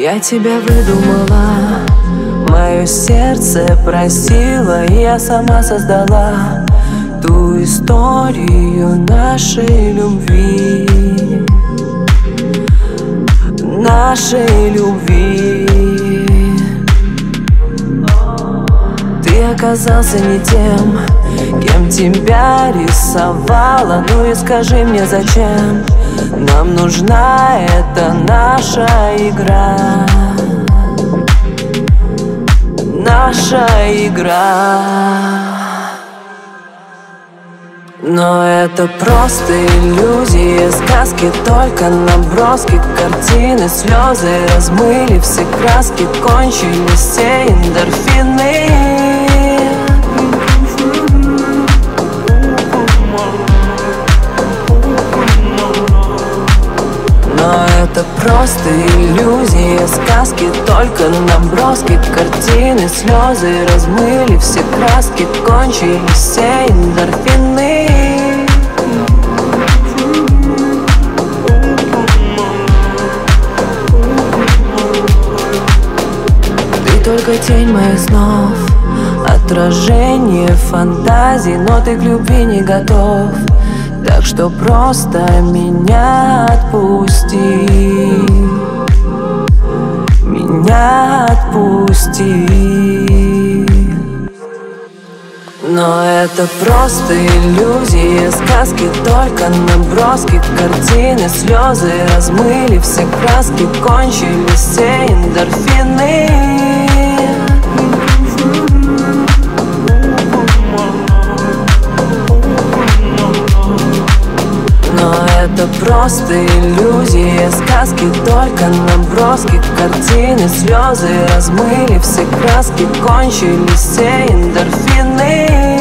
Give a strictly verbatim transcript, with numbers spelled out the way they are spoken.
Я тебя выдумала, мое сердце просило, и я сама создала ту историю нашей любви, нашей любви. Ты оказался не тем, кем тебя рисовала. Ну и скажи мне, зачем нам нужна эта наша игра, наша игра. Но это просто иллюзии, сказки, только наброски, картины, слезы размыли все краски, кончились все эндорфины. Но это просто иллюзии, сказки, только наброски, картины, слезы размыли все краски, кончились все эндорфины. Ты только тень моих снов, отражение фантазий, но ты к любви не готов. Так что просто меня отпусти, меня отпусти. Но это просто иллюзии, сказки, только наброски, картины, слезы размыли все краски, кончились все эндорфины. Это просто иллюзии, сказки, только наброски, картины, слезы размыли все краски, кончились все эндорфины.